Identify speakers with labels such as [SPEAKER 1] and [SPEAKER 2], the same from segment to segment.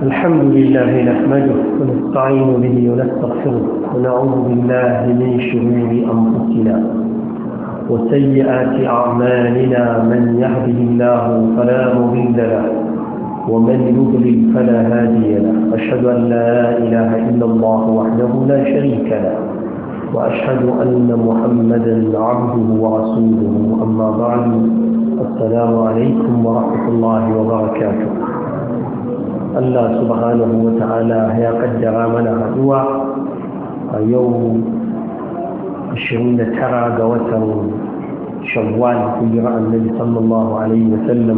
[SPEAKER 1] الحمد لله نحمده ونستعين به ونستغفره ونعوذ بالله من شرور أنفسنا وسيئات أعمالنا من يهده الله فلا مضل له ومن يضلل فلا هادي له أشهد أن لا إله إلا الله وحده لا شريك له وأشهد أن محمدا عبده ورسوله أما بعد السلام عليكم ورحمة الله وبركاته. Allah subhanahu wa ta'ala ya kaddara mana haduwa a yau 29 ga watan Shawwal hijira annabi sallallahu alaihi wa sallam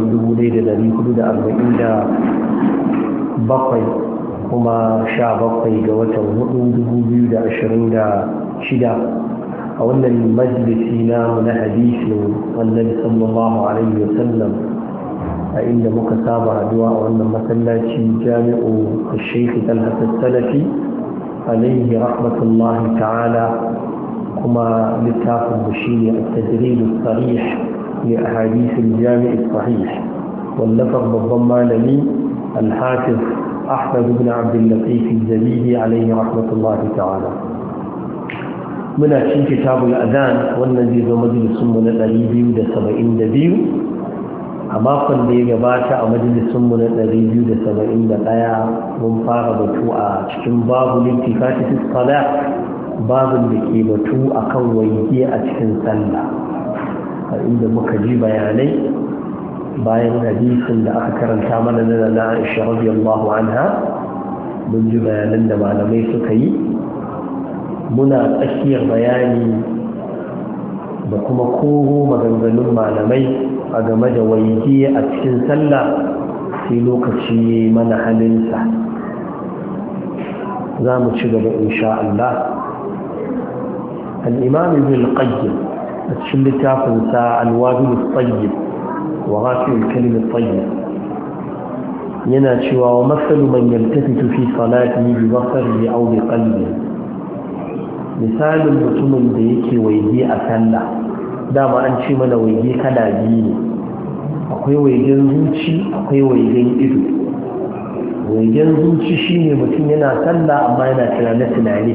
[SPEAKER 1] 1447 kuma 17 ga watan 4 2026 a wannan majalisi na hadisin annabi sallallahu alaihi wa sallam عند مكتابة دعاء وأن مسلاتي جامع الشيخ طلحة السلفي عليه رحمة الله تعالى كما لتاف البشير التدريب الصريح لأحاديث الجامع الصحيح واللفظ بالضمان لي الحافظ أحمد بن عبد اللطيف الزبيدي عليه رحمة الله تعالى من أشين كتاب الأذان والنزيد مجلس من الأليبي ودسبعين دبيو a makon da ya gabata a majalisunmu na 271 mun fara batu a cikin babu littifati fi salat babin da ke batu akan waige a cikin sallah a inda muka ji bayanai bayan hadisin da aka karanta mana na Aisha radiyallahu anha mun ji bayanan da malamai suka yi muna tsakiyar bayani da kuma koro maganganun malamai a game da waige a cikin sallah sai lokaci mana halinsa za mu ci gaba insha Allah. al-imam ibn al-qayyim a cikin littafinsa al-wabil al-tayyib wa ghafi al-kalim al-tayyib yana cewa wa masalu man yaltafitu fi salatihi bi basarihi aw bi qalbihi, misalin mutumin da yake waige a sallah. Dama an ce mana waige kala biyu ne, akwai waigen zuci akwai waigen ido. Waigen zuci shine mutum yana sallah amma yana tunane-tunane.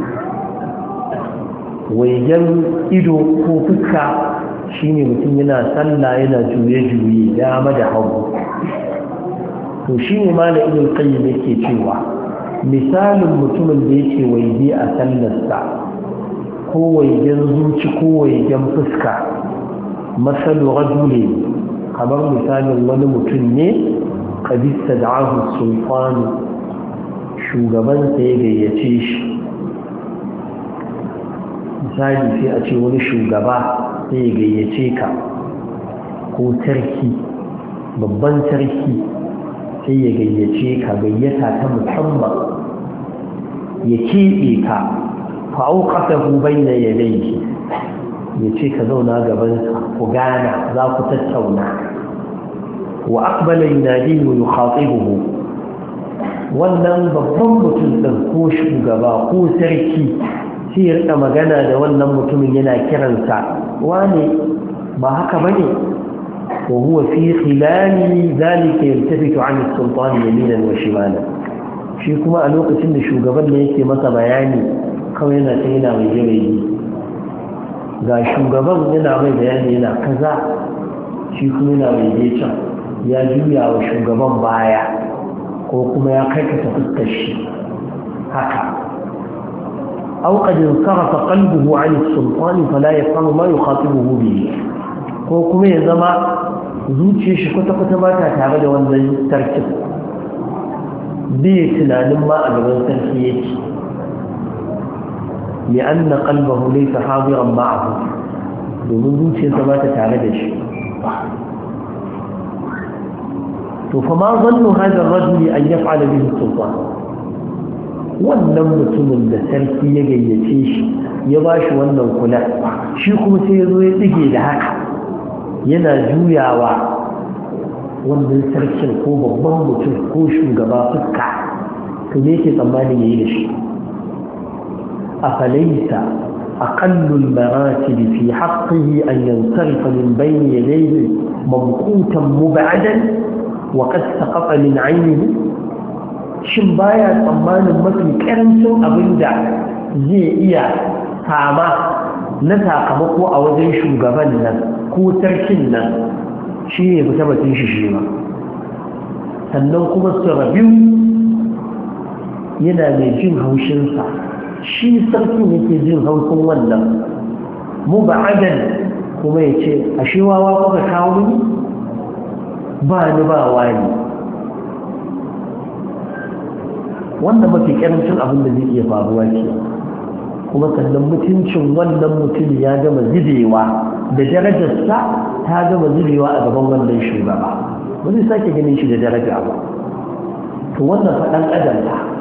[SPEAKER 1] Waigen ido ko fuska shine mutum yana sallah yana juye-juye dama da hagu. To shine ma da Ibn Qayyim yake cewa misalin mutumin da yake waige a sallarsa ko waigen zuci ko waigen fuska, masalu rajuli, kamar misalin wani mutum ne kadista da ahu sulfani, shugabansa ya gayyace shi. Misali sai a ce wani shugaba sai ya gayyace ka, ko sarki, babban sarki sai ya gayyace ka gayyata ta musamman, ya keɓe ka fa'auƙatahu bayna yadayhi, ya ce ka zauna gabansa ku gana za ku tattauna. wa aqbala yunadihi wa yukhatibuhu, wannan babban mutum din ko shugaba ko sarki sai ya rika magana da wannan mutumin yana kiransa, wane ba haka bane? wa huwa fi khilali dhalika yaltafitu 'an as-sultan yaminan wa shimalan, shi kuma a lokacin da shugaban ne yake masa bayani kawai yana ta yana mai jirayi, ga shugaban yana mai bayani yana kaza, shi kuma yana mai can ya juya wa shugaban baya ko kuma ya kaikata fuskar shi haka. aw qad insarafa qalbuhu 'an as-sultan fala yafhamu ma yukhatibuhu bihi, ko kuma ya zama zuciyar shi kwata-kwata ba ta tare da wannan sarkin, bai tunanin ma a gaban sarki yake. لأن قلبه ليس حاضرا معه، domin zuciyarsa ba ta tare da shi. to fa ma zannu hadha ar-rajuli an yaf'ala bihi sultan, wannan mutumin da sarki ya gayyace shi ya bashi wannan kula, shi kuma sai ya zo ya dige da haka yana juyawa wannan sarkin ko babban mutum ko shugaba fuska, to me yake tsammanin yayi da shi? أفليس أقل المراتب في حقه أن ينصرف من بين يديه ممقوتا مبعدا وقد سقط من عينه shin baya tsammanin mafi karancin abin da zai iya sama na sakamako a wajen shugaban nan ko sarkin nan shi ne fita batun shi ba sannan kuma su rabu yana mai jin haushinsa shi sarkin yake jin haushin wannan mu ba adan kuma ya ce a shi wawa kuka kawo ni ba ni ba wani wanda mafi karancin abin da zai iya faruwa ce kuma sannan mutuncin wannan mutum ya gama zubewa da darajarsa ta gama zubewa a gaban wannan shugaba ba zai sake ganin shi da daraja ba to wannan faɗan adam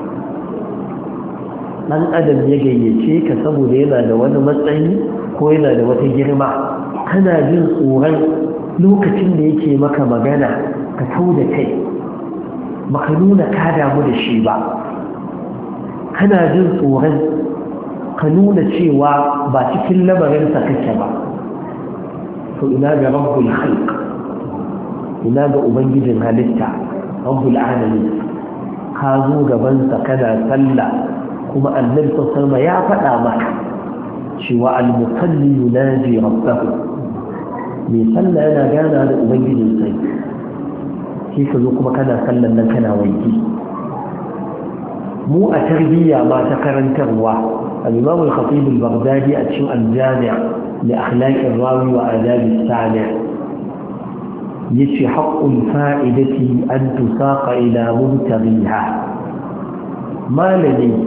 [SPEAKER 1] ɗan adam ya gayyace ka saboda yana da wani matsayi ko yana da wata girma kana jin tsoron lokacin da yake maka magana ka kau da kai baka nuna ka damu da shi ba kana jin tsoron ka nuna cewa ba cikin lamarinsa kake ba to ina ga rabbul khalq ina ga ubangijin halitta rabbul alamin ka zo gabansa kana sallah kuma annabi sallallahu alaihi ya faɗa maka cewa al-musalli yunaji rabbahu mai sallah yana gana da ubangijin sai shi ka zo kuma kana sallan nan kana waiki mu a tarbiyya ma ta karantarwa al-imam al-khatib al-baghdadi a cikin al-jami' li akhlaq ar-rawi wa adab as-sami' yace haqqul fa'idati an tusaqa ila mubtaghiha malami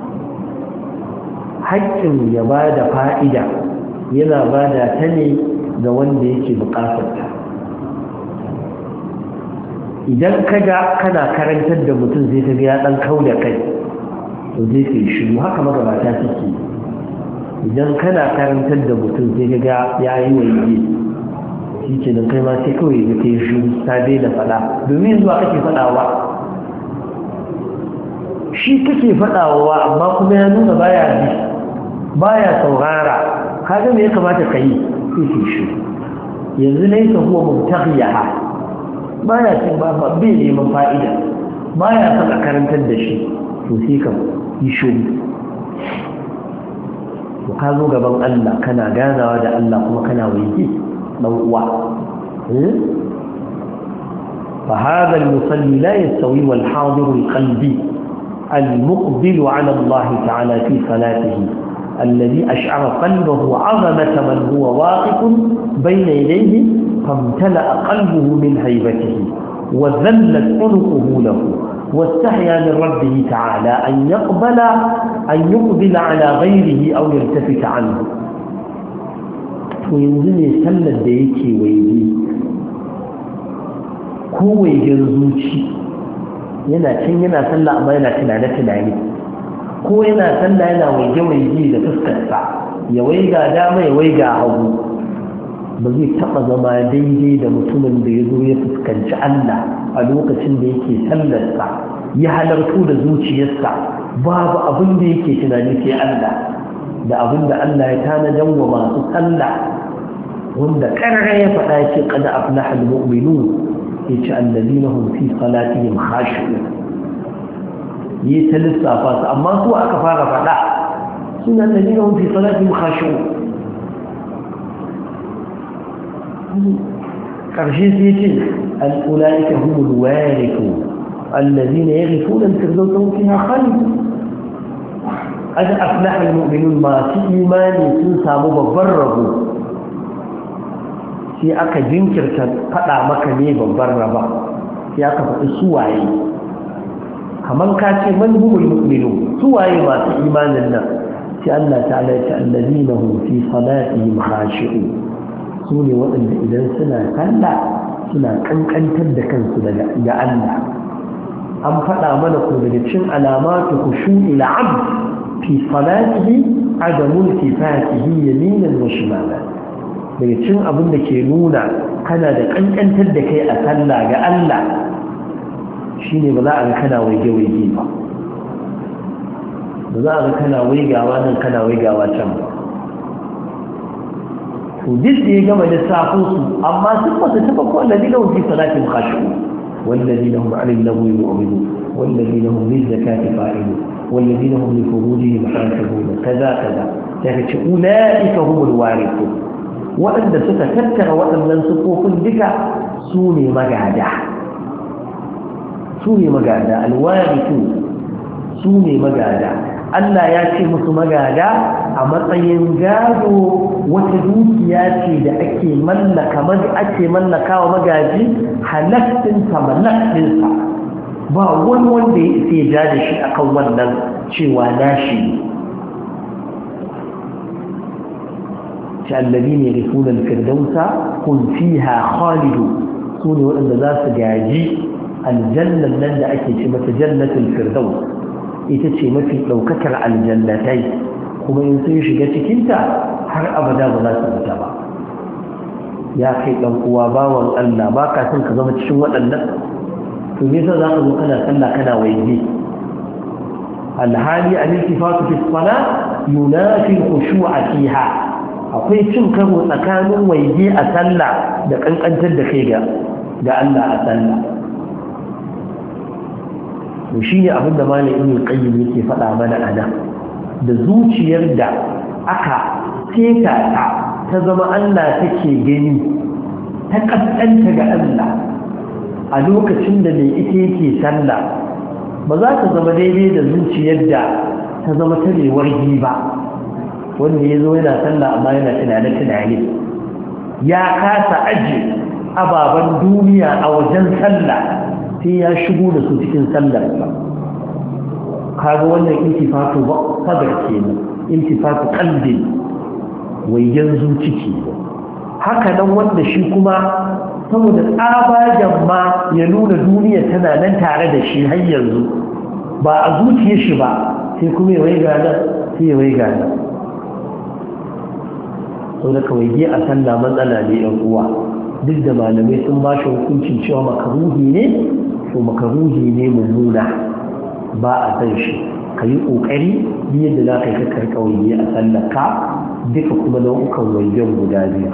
[SPEAKER 1] haƙƙin ya bada fa'ida yana bada ta ne ga wanda yake buƙatarta idan kaga kana karantar da mutum zai ta ya dan kau da kai to zai kai shiru haka magabata suke idan kana karantar da mutum zai ga ya yi waje shi ke nan kai ma sai kawai ya kai shiru ta daina faɗa domin zuwa kake faɗawa shi kake faɗawa amma kuma ya nuna baya ji baya saurara kaga me ya kamata ka yi sai ke shiru yanzu laisa huwa mubtaghiyaha baya cin ba bai neman fa'ida baya son a karantar da shi to sai ka yi shiru to ka zo gaban Allah kana ganawa da Allah kuma kana waje dan uwa fa hadha al-musalli la yastawi wal hadir al-qalbi al-muqbil ala Allah ta'ala fi salatihi الذي أشعر قلبه عظمة من هو واقف بين يديه فامتلأ قلبه من هيبته وذلت عنقه له واستحيا من ربه تعالى أن يقبل على غيره أو يلتفت عنه وينزل يسلى ديكي ويجي هو يجرزوشي yana sallah amma yana tunane ko yana sallah yana waje da fuskarsa ya waiga dama ya waiga hagu ba zai taɓa zama daidai da mutumin da ya zo ya fuskanci Allah a lokacin da yake sallarsa ya halartu da zuciyarsa babu abin da yake tunani sai Allah da abin da Allah ya tanadan wa masu sallah wanda karara ya faɗa ya ce qad aflaha al-mu'minun yace alladhina hum fi salatihim khashi'un yi ta lissafa su amma su aka fara faɗa suna alladhina hum fi salatihim khashi'un ƙarshe sai ce al'ula'ika humul wariku allazina yaghfuna al-firdausa fiha khalid qad aflaha al-mu'minun masu imani sun samu babban rabo sai aka jinkirta faɗa maka ne babban raba sai aka faɗi suwaye kamar ka ce man humul mu'minun suwaye masu imanin nan sai Allah ta'ala ya ce allazina hum fi salatihim khashi'un su ne waɗanda idan suna kalla suna ƙanƙantar da kansu ga Allah an faɗa mana ko daga cin alamatu khushu'i al-'abd fi salatihi adamu iltifatihi yaminan wa shimalan daga cin abin da ke nuna kana da ƙanƙantar da kai a sallah ga Allah shine ba za a ga kana waige-waige ba za a ga kana waigawa nan kana waigawa can ba duk da ya gama lissafin su amma sun ba su taba ko alladhi lahu fi salatin khashu walladhi lahum 'anil lagwi mu'minun والذين هم للزكاة فاعلون والذين هم لفروجهم حافظون كذا كذا يعني أولئك هم الوارثون وأن ستتذكر وأن ننسقوك بك سوني مقعدة الوارثون سوني مقعدة Allah ya ce musu magada a matsayin gado wata dukiya ce da ake mallakawa magaji halaktinsa mallaktinsa ba wani wanda ya isa ja da shi akan wannan cewa nashi ce allabi ne rifunan firdausa kun fiha khalidu su ne waɗanda za su gaji aljannan nan da ake ce mata jannatul firdaus ita ce mafi ɗaukakar aljannatai kuma in sun shiga cikinta har abada ba za su fita ba ya kai ɗan uwa bawan Allah ba ka son ka zama cikin waɗannan to me yasa za ka zo kana sallah kana waje alhali al-iltifatu fi as-salat yunafi al-khushu'a fiha akwai cin karo tsakanin waje a sallah da kankantar da kai ga Allah a sallah to shi ne abinda malam ibn qayyim yake faɗa mana ana da zuciyar da aka seta ta zama Allah take gani ta kaskanta ga Allah a lokacin da mai ita yake sallah ba za ta zama daidai da zuciyar da ta zama ta mai wargi ba wanda ya zo yana sallah amma yana tunane ya kasa aje ababen duniya a wajen sallah sai ya shigo da su cikin sallar ba kaga wannan intifatu ba sadar kenan intifatu qalbi wayyan zuciya haka nan wanda shi kuma saboda tsabagen ma ya nuna duniya tana nan tare da shi har yanzu ba a zuciyar shi ba sai kuma ya waiga nan sai ya waiga nan sau da kawai a sallah matsala ne yan uwa duk da malamai sun ba shi hukuncin cewa makaruhi ne to makaruhi ne mummuna ba a san shi ka yi ƙoƙari yadda za ka yi kakar ƙauye a sallaka duka kuma nau'ukan wajen guda biyu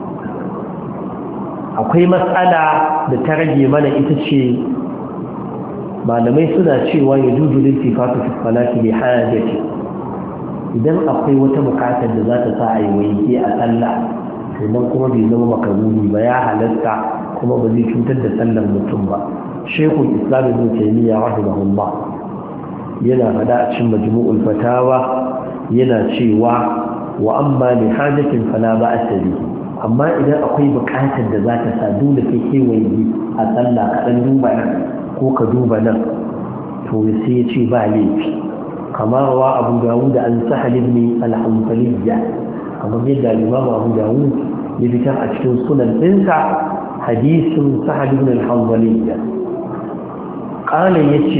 [SPEAKER 1] akwai matsala da ta rage mana ita ce malamai suna cewa ya juju lintifatu fi salati bi hajati idan akwai wata bukatar da za ta sa a yi waje a sallah sannan kuma bai zama makaruhi ba ya halatta kuma ba zai cutar da sallar mutum ba shekul islam ibn taymiya rahimahullah yana fada a cikin majmu'ul fatawa yana cewa wa amma li hajatin fala ba'sa bihi amma idan akwai bukatar da za ta sa dole kai kewaye a sallah ka dan duba nan ko ka duba nan to sai ya ce ba laifi kamar wa abu dawud an sahal ibn al-hanbaliyya kamar yadda imam abu dawud ya fitar a cikin sunan dinsa hadisin sahal ibn al-hanbaliyya qala yace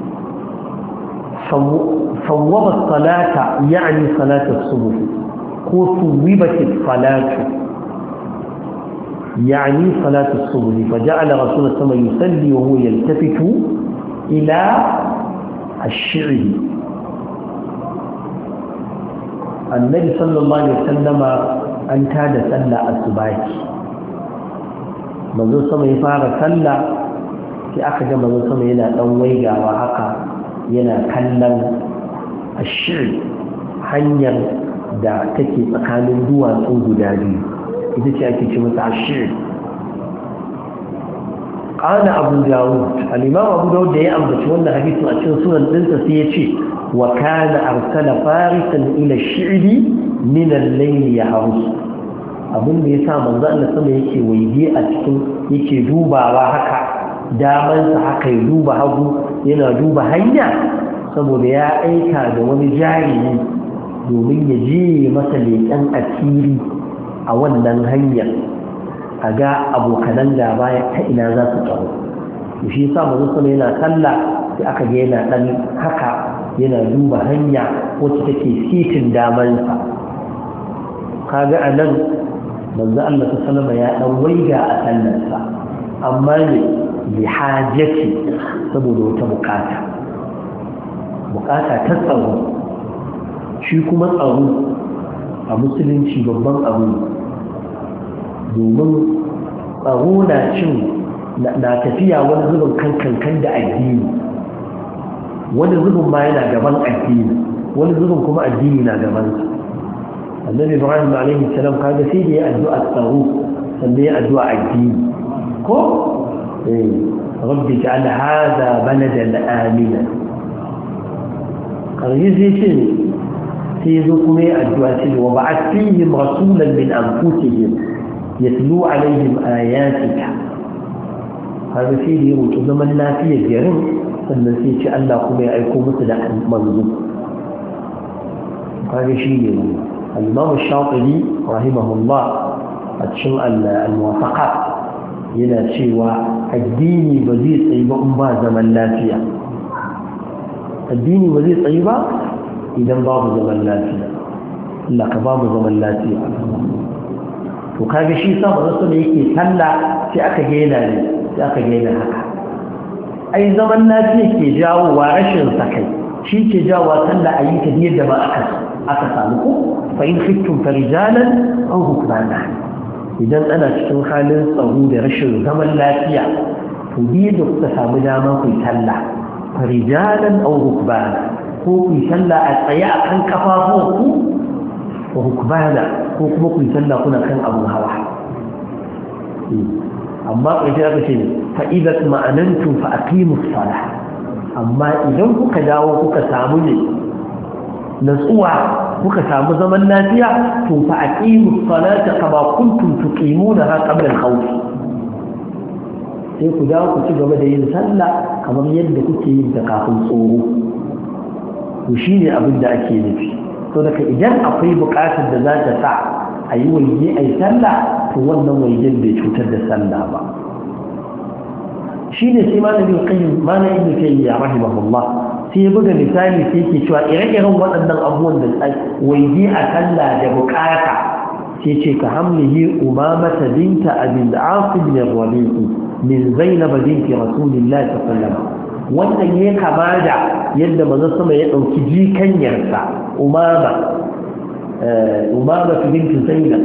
[SPEAKER 1] صوب الصلاة يعني صلاة الصبح صوبت الصلاة يعني صلاة الصبح فجعل رسول الله صلى الله عليه وسلم يصلي وهو يلتفت إلى الشعر النبي صلى الله عليه وسلم أن كاد سلى الصباح منذ سمع فارغ سلى في أخذ منذ سمع إلى أويغا وحقا yana kallon ashir hanyar da take tsakanin duwatsu guda biyu ita ce ake ce mata ashir ƙana abu dawud al'imam abu dawud da ya ambaci wannan hadisu a cikin sunan ɗinsa sai ya ce wa kana arsala farisan ila shi'ri min al-layl ya harusu abin da ya sa manzo Allah sama yake waige a cikin yake dubawa haka damansa haka ya duba hagu yana duba hanya saboda ya aika da wani jarumi domin ya je masa leƙen asiri a wannan hanyar a ga abokanan gaba ta ina za su tsaro shi yasa manzo sama yana sallah sai aka ga yana dan haka yana duba hanya wacce take sitin damansa kaga anan manzo Allah sallama ya dan waiga a sallarsa amma ne bihajati saboda wata bukata ta tsaro shi kuma tsaro a musulunci babban abu domin tsaro na tafiya wani zubin kankan da addini wani zubin ma yana gaban addini wani zubin kuma addini na gaban sa annabi ibrahim alaihi salam kaga sai da ya addu'a tsaro sannan ya addu'a addini ko rabbi ja'al hadha baladan amina karyi zai ce sai zo kuma ya addu'a ce wa ba'ath fihim rasulan min anfusihim yatlu alaihim ayatika kaga sai da ya roƙi zaman lafiyar garin sannan sai ce Allah kuma ya aiko musu da manzo kaga shi ne al-Imam Shafi'i rahimahullah a cikin al-Muwafaqat yana cewa addini ba zai tsayi ba in ba zaman lafiya addini ba zai tsayi ba idan babu zaman lafiya Allah ka babu zaman lafiya to kaga shi sa ba su da yake sallah sai aka gaina ne sai aka gaina haka ai zaman lafiya ke jawo wa rashin sakai shi ke jawo sallah ayi ta yadda ba aka samu ko fa in khiftum farijalan aw rukbana idan ana cikin halin tsaro da rashin zaman lafiya to bi da kuka samu dama ku sallah farijalan aw rukbana ko ku sallah a tsaye akan kafafuwanku wa rukbana ko kuma ku sallah kuna kan abun hawa amma ƙarshe aka ce fa'idat ma'anantu fa aqimus salah amma idan kuka dawo kuka samu ne natsuwa kuka samu zaman lafiya to fa aqimus salata kama kuntum tuqimunaha qabla al-khawf sai ku dawo ku ci gaba da yin sallah kamar yadda kuke yin ta kafin tsoro to shine abin da ake nufi to daga idan akwai buƙatar da za ta sa a yi waje a yi sallah to wannan wajen bai cutar da sallah ba shi ne sai malamin qayyim malamin ibn taymiya rahimahullah sai ya buga misali sai yake cewa ire-iren waɗannan abubuwan da waje a sallah da bukata sai ce ka hamlihi umamata binta abin asim bin rabi'i min zainab binti rasulillahi sallallahu alaihi wasallam wannan ya kama da yadda manzon sama ya dauki jikanyarsa umama binti zainab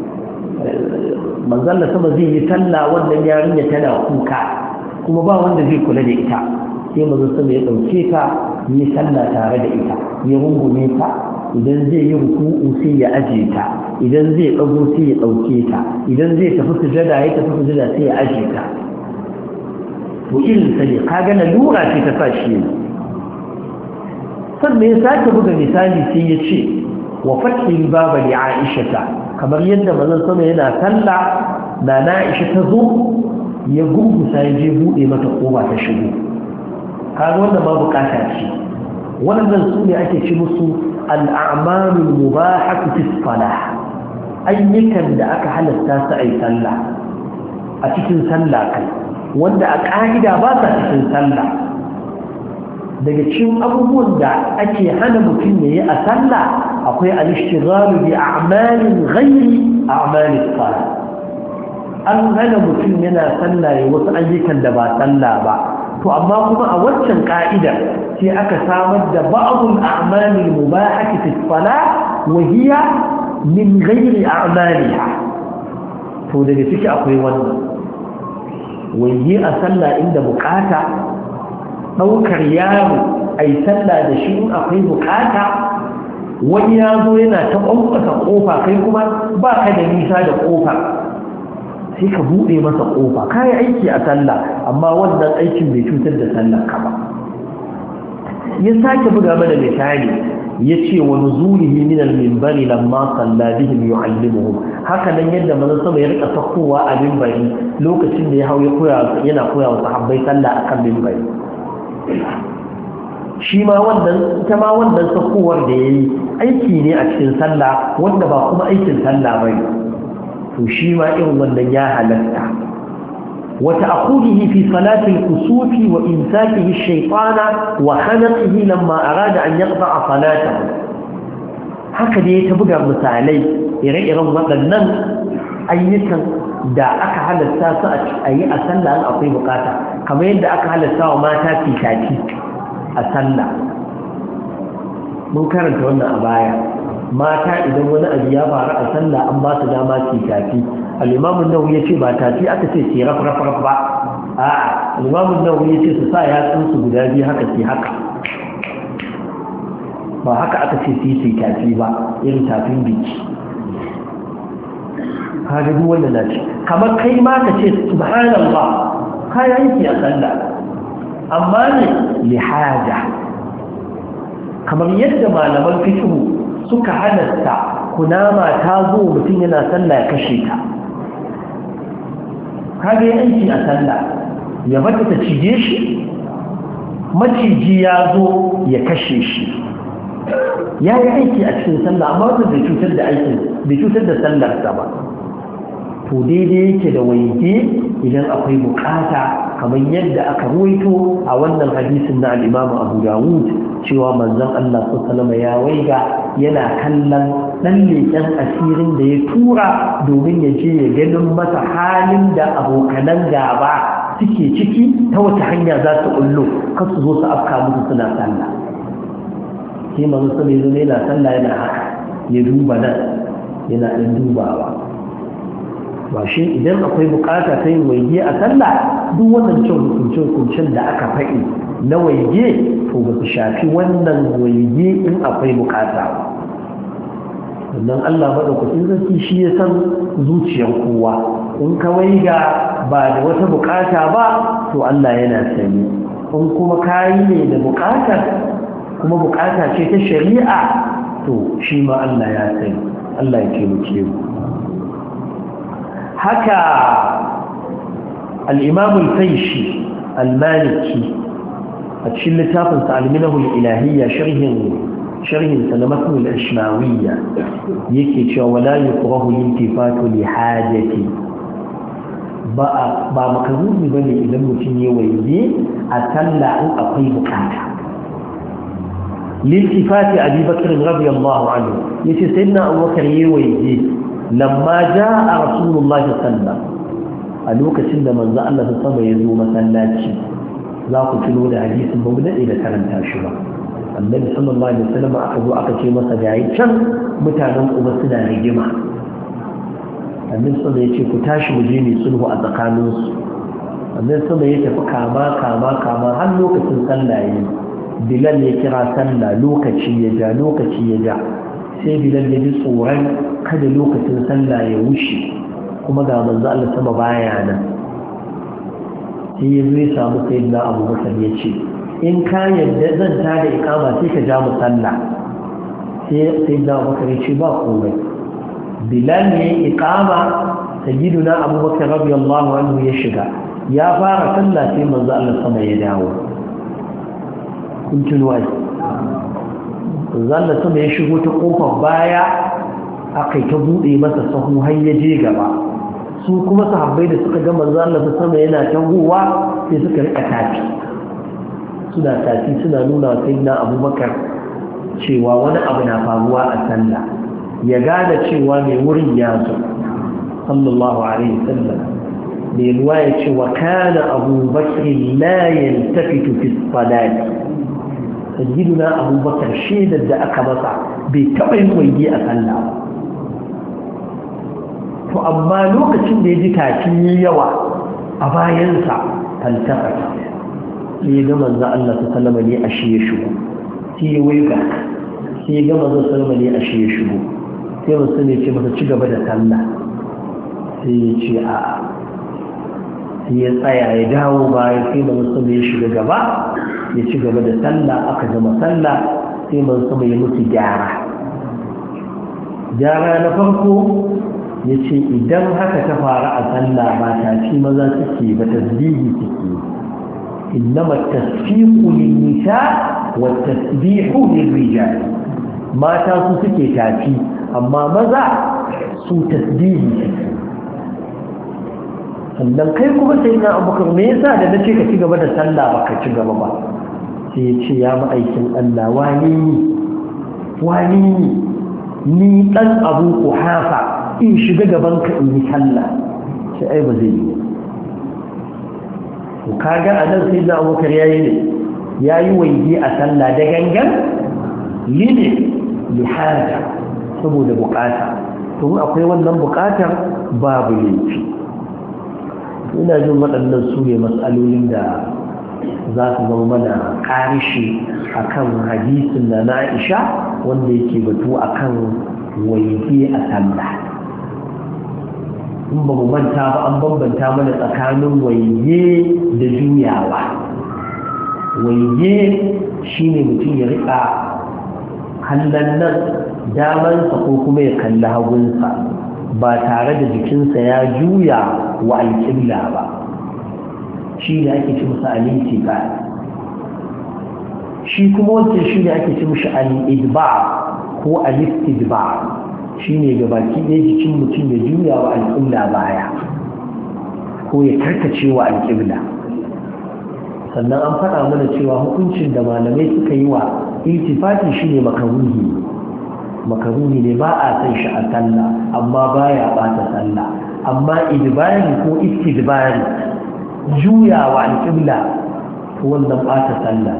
[SPEAKER 1] manzon sama zai yi talla wannan yarinya tana kuka kuma ba wanda zai kula da ita sai manzon sama ya dauke ta yi talla tare da ita ya rungume ta idan zai yi ruku'u sai ya aje ta idan zai dago sai ya dauke ta idan zai tafi sujada sai ya aje ta to irin sai kaga na lura ce ta fashi sannan ya sake buga misali sai ya ce wa fathil baba li aisha kamar yadda manzon sama yana talla na aisha ta zo ya gurgusa ya je bude mata koba ta shigo kaga wannan ma bukata ce wannan su ne ake ci musu al-a'malul mubahatu fi salah ayyukan da aka halatta su ai sallah a cikin sallah kai wanda a ƙa'ida ba sa cikin sallah daga cikin abubuwan da ake hana mutum ya yi a sallah akwai al-ishtighalu bi a'malin ghairi a'malis salah an hana mutum yana sallah ya wasu ayyukan da ba sallah ba to amma kuma a waccan ƙa'ida sai aka samar da ba'dul a'malil mubahati fi salah wa hiya min ghairi a'maliha to daga ciki akwai wannan waje a sallah inda bukata daukar yaro ai sallah da shi in akwai bukata wani ya zo yana ta ƙwanƙwasa ƙofa kai kuma ba ka da nisa da ƙofa sai ka buɗe masa ƙofa ka yi aiki a sallah amma wannan aikin bai cutar da sallah ka ba ya sake buga mana misali ya ce wa nuzulihi min al-minbari lamma salla bihim yu'allimuhum haka nan yadda manzon sama ya rika sakkowa a minbari lokacin da ya hau yana koya wa sahabbai sallah akan minbari shi ma wannan ita ma wannan sakkowar da yayi aiki ne a cikin sallah wanda ba kuma aikin sallah bane to shi ma irin wannan ya halatta وتأخذه في صلاة الكسوف وإمساكه الشيطان وخنقه لما أراد أن يقطع صلاته هكذا يتبقى مثالي إرئيرا وقدنا أيكا دا أكا على الساسة أي أسلى أن أطيب قاتا كما يدى أكا على الساسة وما تاتي تاتيك أسلى من كانت هنا أبايا mata idan wani abu ya faru a sallah an ba su dama su tafi al-Imam an-Nawawi yace ba tafi aka ce sai raf ba al-Imam an-Nawawi yace su sa yatsun su guda biyu haka sai haka ba haka aka ce su tafi ba irin tafin biki kaga duk wanda na ce kamar kai ma ka ce subhanallah ka yanki a sallah amma ne lihaja kamar yadda malaman fiqh suka halatta kunama ta zo mutum yana sallah ya kashe ta kaga yanki a sallah ya bata ta cije shi maciji ya zo ya kashe shi ya yi aiki a cikin sallah amma wanda bai cutar da aikin bai cutar da sallarsa ba to daidai yake da waige idan akwai bukata kamar yadda aka ruwaito a wannan hadisin na al-Imam Abu Dawud cewa manzon Allah sallallahu alaihi ya waiga yana kallon dan leken asirin da ya tura domin ya je ya ganin masa halin da abokanan gaba suke ciki ta wata hanya za su kullu kar su zo su afka musu suna sallah sai manzon sallallahu alaihi yana sallah yana haka ya duba nan yana dan dubawa ba shi idan akwai bukata ta yin waige a sallah duk wannan hukuncin da aka faɗi na waige to ba su shafi wannan waige in akwai bukata wannan Allah madaukakin sarki shi ya san zuciyar kowa in ka waiga ba da wata bukata ba to Allah yana sani in kuma kayi ne da bukatar kuma bukata ce ta shari'a to shi ma Allah ya sani Allah ya taimake mu haka al-Imam al-Fayshi al-Maliki a cikin littafinsa al-Minahul Ilahiyya sharhin salamatun al-Ishmawiyya yake cewa wala yukrahu al-iltifatu li hajati ba makaruhi bane idan mutum ya waye a sallah in akwai bukata liltifati Abi Bakr radiyallahu anhu yace sayyidina Abu Bakr yayi waye lamma jaa Rasulullah sallallahu a lokacin da manzo Allah sama ya zo masallaci za ku tuno da hadisin ba mu dade da karanta shi ba annabi sallallahu alaihi wasallam aka zo aka ce masa gayi can mutanen uba suna rigima annabi sallallahu ya ce ku tashi mu je ne sulhu a tsakaninsu annabi sallallahu ya tafi kama har lokacin sallah yayi Bilal ya kira sallah lokaci ya ja sai Bilal ya ji tsoron kada lokacin sallah ya wuce kuma ga manzo Allah sama baya nan sai ya zo ya samu sayyidina Abu Bakar ya ce in ka yadda zan tada ikama sai ka ja mu sallah sai sayyidina Abu Bakar ya ce ba komai Bilal ne ikama sayyiduna Abu Bakar radiyallahu anhu ya shiga ya fara sallah sai manzo Allah sama ya dawo kun tuno ai zalla sama ya shigo ta kofar baya akai ta bude masa sahu har ya je gaba su kuma sahabbai da suka ga manzo Allah sama yana tagowa sai suka rika tafi suna nuna sayyidina Abubakar cewa wani abu na faruwa a sallah ya gane cewa mai wurin ya zo sallallahu alaihi wasallam mai ruwa ya ce wa kana Abubakar la yaltafitu fi salati sayyiduna Abubakar shaidar da aka masa bai taɓa yin waige a sallah to amma lokacin da ya ji tafi yawa a bayansa faltafata sai ya ga manzo Allah sallama ne a shi ya shigo sai ya waiga sai ya ga manzo sallama ne a shi ya shigo sai mutum ne ce masa ci gaba da sallah sai ya ce a sai ya tsaya ya dawo baya sai manzo ya shiga gaba ya ci gaba da sallah aka gama sallah sai manzo ya mutu gyara na farko ya ce idan haka ta faru a sallah ba ta ci maza suke ba tasbihi suke innama tasfiqu lin-nisa wa tasbihu lir-rijal mata su suke tafi amma maza su tasbihi suke sannan kai kuma sai na Abubakar me yasa da nace ka ci gaba da sallah ba ka ci gaba ba sai ya ce ya ma'aikin Allah wani ni dan Abu Quhafa in shiga gaban ka in yi sallah sai ai ba zai yi to kaga anan sai da Abubakar yayi waige a sallah da gangan lile li haja saboda bukata to akwai wannan bukatar babu laifi ina jin waɗannan su ne matsalolin da za su zama mana ƙarishi akan hadisin na Aisha wanda yake batu akan waige a sallah. in ba mu manta ba an bambanta mana tsakanin waige da juyawa. Waige shine mutum ya riƙa kallon nan damansa ko kuma ya kalli hagunsa ba tare da jikinsa ya juya wa alƙibla ba, shi ne ake ci musa al-intiba. shi kuma wancan shi ne ake ci mushi al-idba ko al-istidba, shi ne gabaki ɗaya jikin mutum ya juya wa alƙibla baya ko ya karkace wa alƙibla. sannan an faɗa mana cewa hukuncin da malamai suka yi wa iltifati shi ne makaruhi ne, ba a san shi a sallah amma baya ɓata sallah. amma idbari ko istidbari juyawa alƙibla wannan ɓata sallah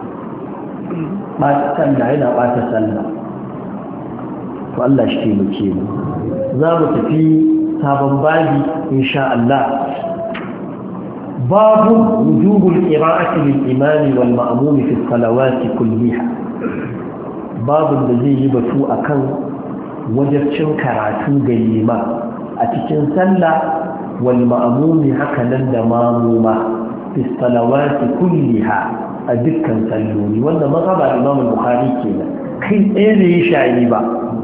[SPEAKER 1] yana ɓata sallah. to Allah shi taimake mu. za mu tafi sabon babi insha Allah. babu wujubul qira'ati lil imam wal ma'mum fi salawati kulliha. babun da zai yi batu akan wajibcin karatu ga liman a cikin sallah wal ma'mumi haka nan da mamuma fi salawati kulliha a dukkan salloli. wannan mazhaba Imam Bukhari kenan kai tsaye da ya shayi ba.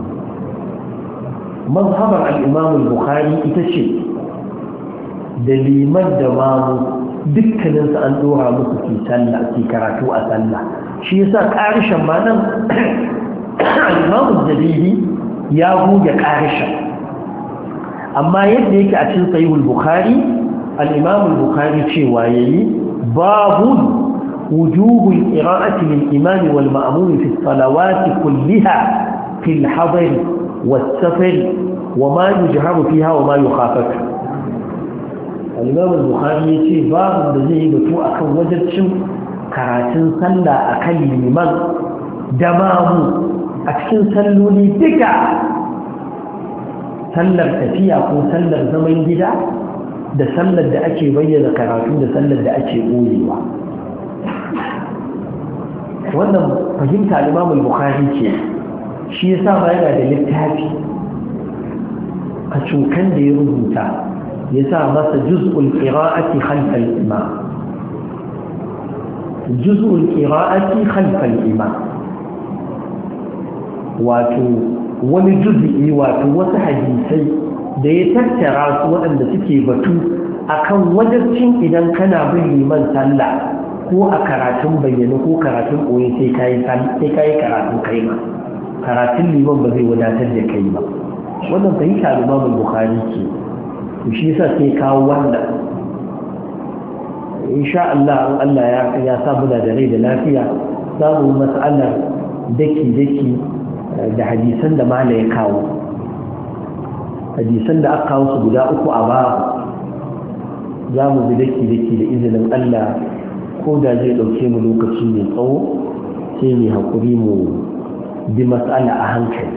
[SPEAKER 1] mazhabar al-Imam Bukhari ita ce da liman da mamu dukkanin su an dora musu ki sallah ki karatu a sallah. shi yasa karishan ma nan al-Imam Jadidi ya goge karishan, amma yadda yake a cikin sahih al-Bukhari al-Imam al-Bukhari cewa yayi babu wujub al-qira'ati lil-imam wal-ma'mum fi as-salawati kulliha fi al-hadr was-safar wa ma yujharu fiha wa ma yukhafatu. al-Imam al-Bukhari yace babu da zai yi batu akan wajibcin karatun sallah akan liman da mamu a cikin salloli duka, sallar tafiya ko sallar zaman gida da sallar da ake bayyana karatu da sallar da ake ɓoyewa. wannan fahimta Imam al-Bukhari ce, shi yasa ba yana da littafi a cokan da ya rubuta ya sa masa juz'ul qira'ati khalfa al-imam. juz'ul qira'ati khalfa al-imam wato wani juz'i, wato wasu hadisai da ya tattara su waɗanda suke batu akan wajibcin idan kana bin liman sallah ko a karatun bayyana ko karatun ɓoye sai kayi karatun kai ma. karatun liman ba zai wadatar da kai ba. wannan fahimta Imam Bukhari ke, to shi yasa sai kawo wannan. insha Allah an Allah ya sa mu da rai da lafiya za mu mas'alar daki da hadisan da mala ya kawo. hadisan da aka kawo su guda uku a babu za mu bi daki da izinin Allah, ko da zai ɗauke mu lokaci mai tsawo sai mai haƙuri mu bi matsala a hankali.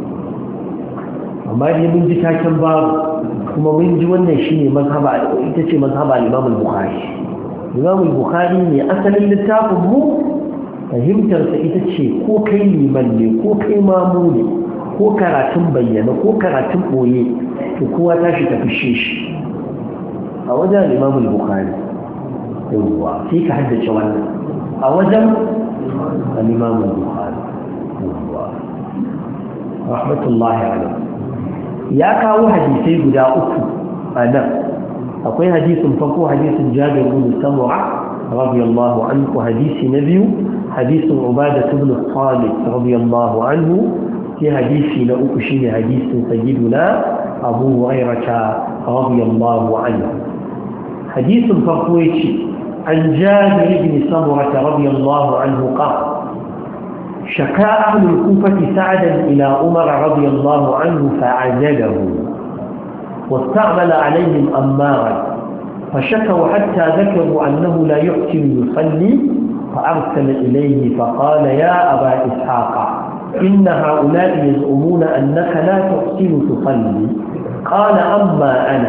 [SPEAKER 1] amma dai mun ji taken babu kuma mun ji wannan shine mazhaba, ita ce mazhaba Imam al-Bukhari. Imam al-Bukhari ne asalin littafin mu, fahimtarsa ita ce ko kai liman ne ko kai mamu ne ko karatun bayyana ko karatun ɓoye, to kowa tashi ta fishe shi a wajen Imam al-Bukhari. yawwa sai ka haddace wannan a wajen al-Imam al-Bukhari. yawwa rahmatullahi alaihi. ya kawo hadisai guda uku a nan. akwai hadisin farko, hadisin Jabir bin Samura radiyallahu anhu. hadisi na biyu, hadisin Ubadah ibn Salih radiyallahu anhu. sai hadisi na uku shine hadisin sayyiduna Abu Hurairah radiyallahu anhu. hadisin farko yace an Jabir ibn Samura radiyallahu anhu qala شكا أهل الكوفة سعدا إلى عمر رضي الله عنه فعزله واستعمل عليهم أمارا فشكوا حتى ذكروا أنه لا يحسن يصلي فأرسل إليه فقال يا أبا إسحاق إن هؤلاء يزعمون أنك لا تحسن تصلي قال أما أنا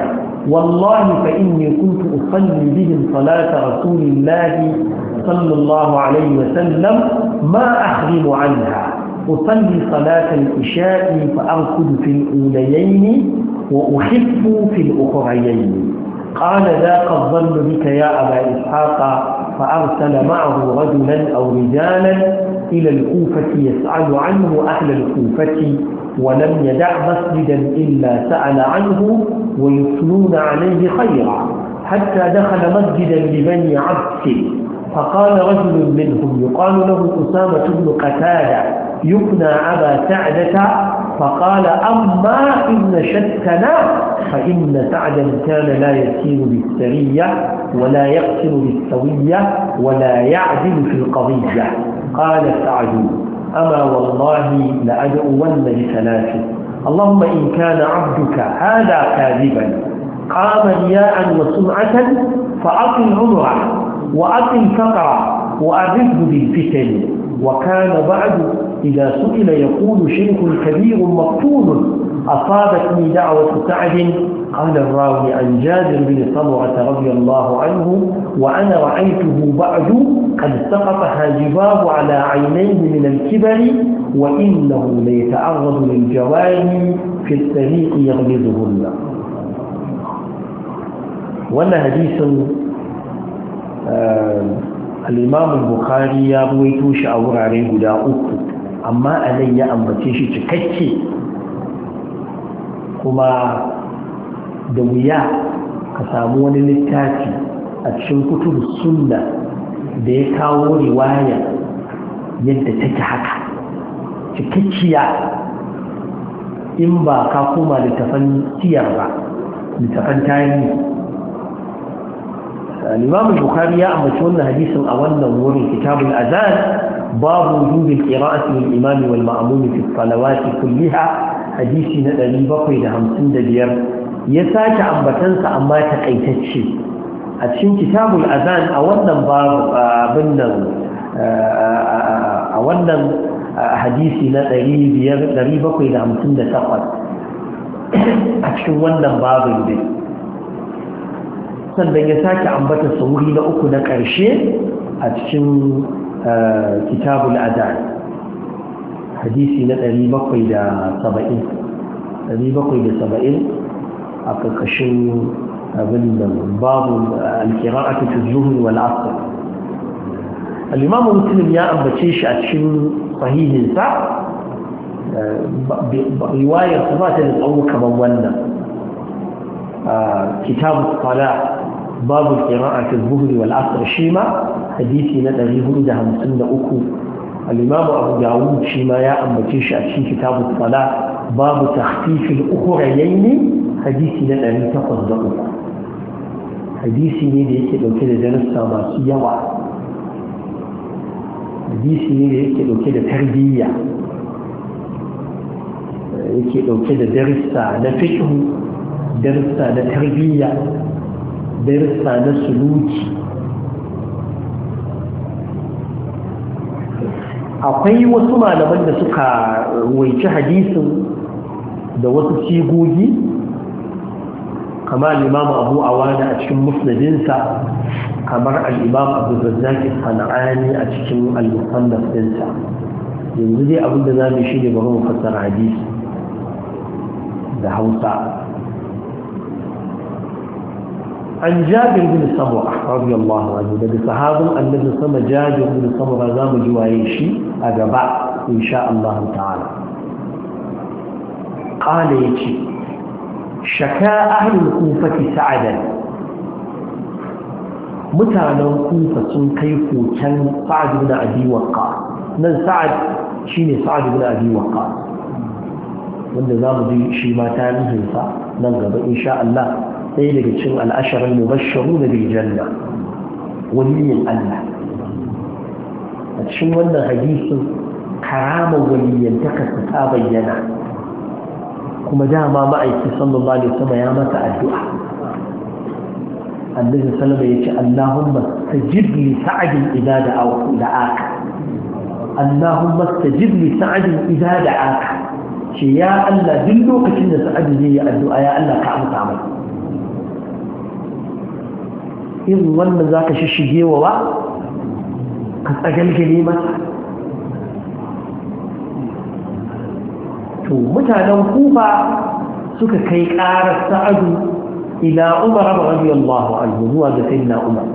[SPEAKER 1] والله فإني كنت أصلي بهم صلاة رسول الله صلى الله عليه وسلم ما أحرم عنها، أصلي صلاة العشاء فأركض في الأوليين وأخف في الأخريين. قال ذاك الظن بك يا أبا إسحاق، فأرسل معه رجلا أو رجالا إلى الكوفة يسأل عنه أهل الكوفة، ولم يدع مسجدا إلا سأل عنه ويثنون عليه خيرا، حتى دخل مسجدا لبني عبس، فقال رجل منهم يقال له أسامة بن قتادة يكنى أبا سعدة، فقال أما إن شتنا فإن سعدا كان لا يسير بالسرية ولا يقتل بالسوية ولا يعدل في القضية. قال سعد أما والله لأدعون لثلاث، اللهم إن كان عبدك هذا كاذبا قام رياء وسمعة فأقل عمره وأقل فقره وأرده بالفتن. وكان بعد إذا سئل يقول شيخ كبير مفتون أصابتني دعوة سعد. قال الراوي عن جابر بن سمرة رضي الله عنه وأنا رأيته بعد قد سقط حاجباه على عينيه من الكبر وإنه ليتعرض للجواري في الطريق يغلظهن. وأنا حديث الإمام البخاري ya ruwaito shi a wurare guda uku, amma a nan ya ambace shi cikakke, kuma da wuya ka samu wani littafi a cikin kutubu sunna da ya kawo riwaya yadda take haka cikakkiya in ba ka koma littafan siyar ba, littafan tarihi. الإمام البخاري يأمل شون حديث أولا وري كتاب الأذان باب وجوب القراءة للإمام والمأموم في الصلوات كلها، حديث نبي بقي لهم سندير يساك عن بتنسى أما تقيتشي. أتشين كتاب الأذان أولا باب أولا حديث نبي بقي لهم سندير أتشين ولا باب البيت. sannan ya sake ambata sauri na uku na ƙarshe a cikin kitabul adhan hadisi na 770 a ƙarƙashin abin da babu al-qira'atu fi zuhri wal asr. al-imam muslim ya ambace shi a cikin sahihinsa, riwayar sa ba ta da tsawo kamar wannan. kitabus salat باب القراءة في الظهر والعصر شيما حديثي ندري هدى همسن أكو. الإمام أبو داود شيما يا أمتيش أتشين كتاب الصلاة باب تخفيف الأخريين حديثي ندري تقصد أكو. حديثي ندري لو كده درسة ماسية حديثي ندري لو كده تربية لو كده درسة نفقه درسة تربية درسة نسلوكي. akwai wasu malaman da suka waici hadisin da wasu sigogi kamar al-imam Abu Awana a cikin musnadinsa, kamar al-imam Abu Razzaq al-Sanani a cikin al-musannaf dinsa. yanzu dai abinda zamu shi ne bari mu fassara hadisi da Hausa. عن جابر بن سمرة رضي الله عنه ده صحابي النبي صلى الله عليه وسلم جابر بن سمرة زام جوايشي أجمع إن شاء الله تعالى. قال يجي شكا أهل الكوفة سعدا، متانا كوفة كيف كان سعد بن أبي وقاص. من سعد شيني سعد بن أبي وقاص wanda za mu ji shi ma tarihinsa nan gaba insha Allah. ɗaya daga cikin al'asharar mubasharu na biljanna, waliyin Allah. A cikin wannan hadisin karamar waliyantakarsa ta bayyana, kuma dama ma'aiki sallallahu alaihi wasallam ya masa addu'a. annabi sallallahu alaihi wasallam yace Allahumma stajib li sa'd idza da'aka, Allahumma stajib li sa'd idza da'aka. ce ya Allah duk lokacin da sa'ad zai yi addu'a ya Allah ka amsa mai. irin wannan za ka shishige wa ka tsagalgale mata. to mutanen kufa suka kai ƙarar sa'adu ila umar radiyallahu anhu zuwa ga sayyidina umar.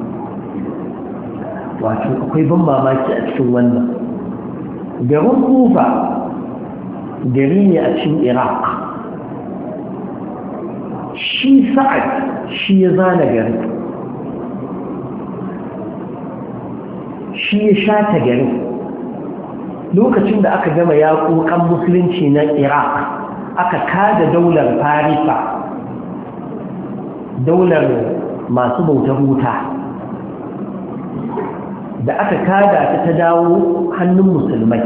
[SPEAKER 1] wato akwai ban mamaki a cikin wannan. garin kufa gari ne a cikin iraq. shi sa'ad shi ya zana gari, shi ya shata gari. lokacin da aka gama yaƙoƙan musulunci na iraq aka kada daular farisa, daular masu bautar wuta, da aka kada ta dawo hannun musulmai.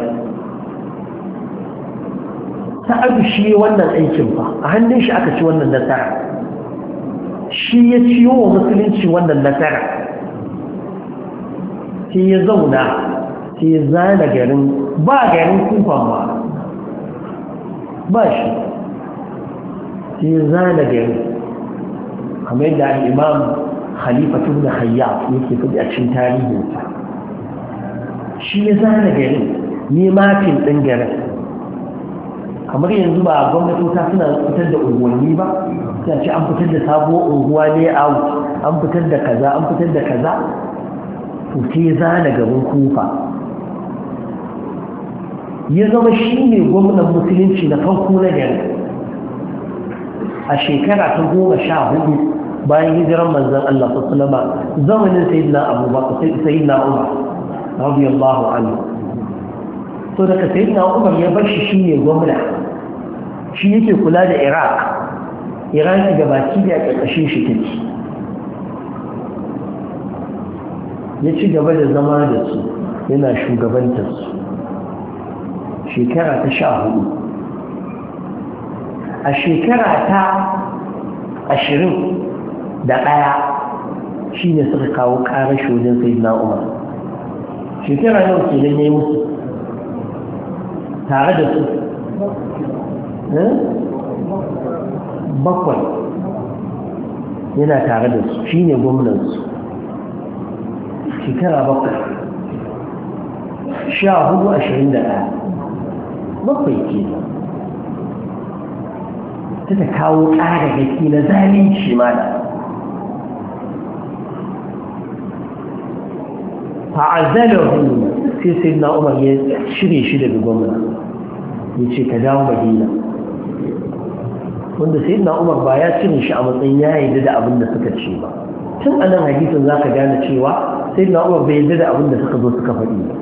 [SPEAKER 1] sa'adu shi wannan aikin fa a hannun shi aka ci wannan nasara, shi ya ciyo wa musulunci wannan nasara. sai ya zauna sai ya zana garin, ba garin kufan ba shi, sai ya zana garin kamar yadda al'imam khalifatu da hayyaf yake faɗi a cikin tarihinsa. shi ya zana garin ne mafin ɗin garin. kamar yanzu ba gwamnatota suna fitar da unguwanni ba, sai ce an fitar da sabuwar unguwa layout, an fitar da kaza, an fitar da kaza. to sai zana garin kufa ya zama shi ne gwamnan musulunci na farko na gari a shekara ta 14 bayan hijiran manzon Allah sallallahu alaihi wasallam, zamanin sayyidina Abubakar, sayyidina Umar radiyallahu anhu. to daga sayyidina Umar ya bar shi ne gwamna, shi yake kula da Iraq gabaki da ƙarƙashin shi take. ya ci gaba da zama da su yana shugabantar su shekara ta 14. a shekara ta 21 shi ne suka kawo ƙarar shojin sayyidina Umar. shekara yau ke nan ya yi musu tare da su 7 yana tare da su, shi ne gwamnansu. shekara 7 14 21 bakwai ke ta kawo ƙararraki na zalunci mana. fa'azalahu sai na Umar ya shirye shi daga gwamna, ya ce ka dawo Madina. wanda sai na Umar ba ya cire shi a matsayin ya yarda da abin da suka ce ba. tun a nan hadisin za ka gane cewa sai na Umar bai yarda da abin da suka zo suka faɗi ba.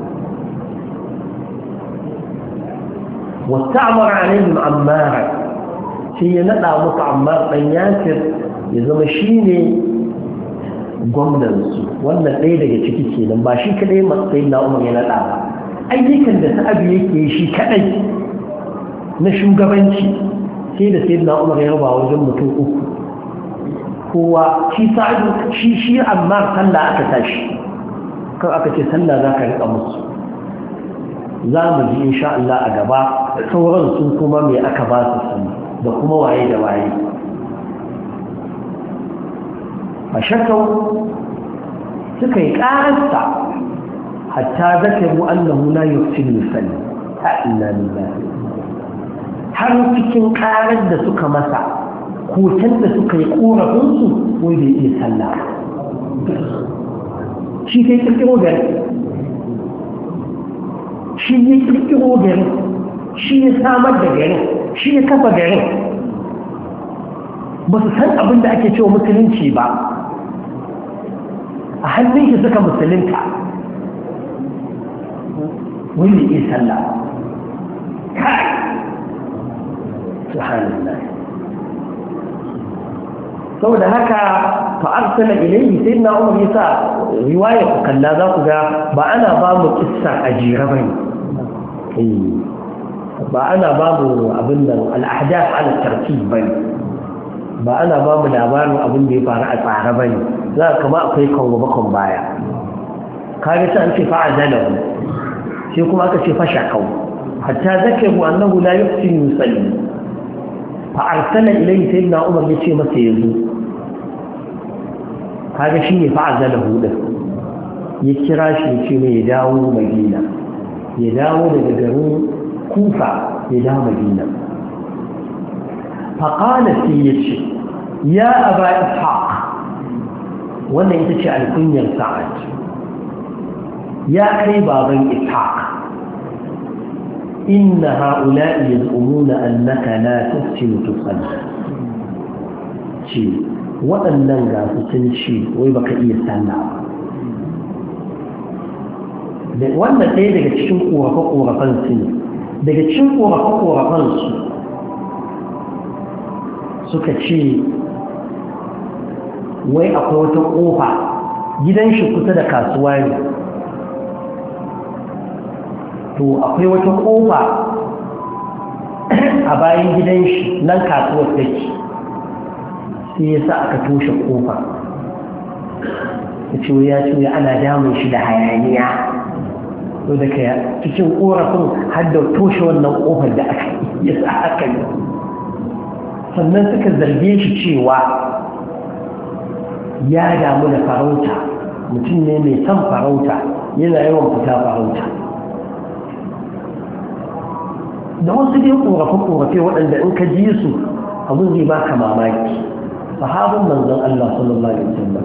[SPEAKER 1] واستعمر عليهم عمارا sai ya naɗa musu Ammar ɗan Yasir ya zama shi ne gwamnansu. wannan ɗaya daga ciki kenan, ba shi kaɗai sai na Umar ya naɗa ba. ayyukan da Sa'adu yake shi kaɗai na shugabanci sai da sai na Umar ya raba wajen mutum 3. kowa shi Sa'adu shi Ammar sallah aka tashi kan aka ce sallah za ka riƙa musu. za mu ji insha Allah a gaba sauran sun kuma mai aka ba su sani da kuma waye da waye. a shakau suka yi ƙararsa hatta zakaru annahu la yuhsinu salli ta inna lillahi. har cikin ƙarar da suka masa kotan da suka yi ƙorafinsu wai bai iya sallah. shi kai kirkiro gari, shi ya kirkiro garin, shi ya samar da garin, shi ya kafa garin. ba su san abin da ake cewa musulunci ba, a hannun shi suka musulunta. wani ya sallah kai subhanallah. saboda haka fa arsala ilayhi sayyidina Umar yasa riwaya ku kalla za ku ga ba ana ba mu kissa ajira bane, ba ana ba mu abin nan al-ahdath ala tartib bane, ba ana ba mu labarin abin da ya faru a tsare bane. za ka kama akwai kan gaba kan baya. kage ta an ce fa azalahu sai kuma aka ce fa shakau hatta zakaru annahu la yuhsinu yusalli. fa arsala ilayhi sayyidina Umar yace masa yazo kaga shine fa'azalahu din ya kira shi ya ce mai ya dawo Madina ya dawo daga garin Kufa ya dawo Madina faqala sai ya ce ya aba ishaq wannan ita ce alkunyar sa'ad ya kai baban ishaq inna ha'ula'i yaz'umuna annaka la tuhsinu tusalli ce waɗannan ga su sun ce wai baka iya sallah ba wannan ɗaya daga cikin ƙorafe-ƙorafen su ne daga cikin ƙorafe-ƙorafen su suka ce wai akwai wata ƙofa gidan shi kusa da kasuwa ne to akwai wata ƙofa a bayan gidan shi nan kasuwar take sai ya sa aka toshe ƙofa ya ce ya ce ana damun shi da hayaniya to da ka cikin ƙorafin har da toshe wannan ƙofar da aka yi sa aka yi sannan suka zarge shi cewa ya damu da farauta mutum ne mai son farauta yana yawan fita farauta da wasu dai ƙorafe-ƙorafe waɗanda in ka ji su abin zai baka mamaki sahabin manzon Allah sallallahu alaihi wasallam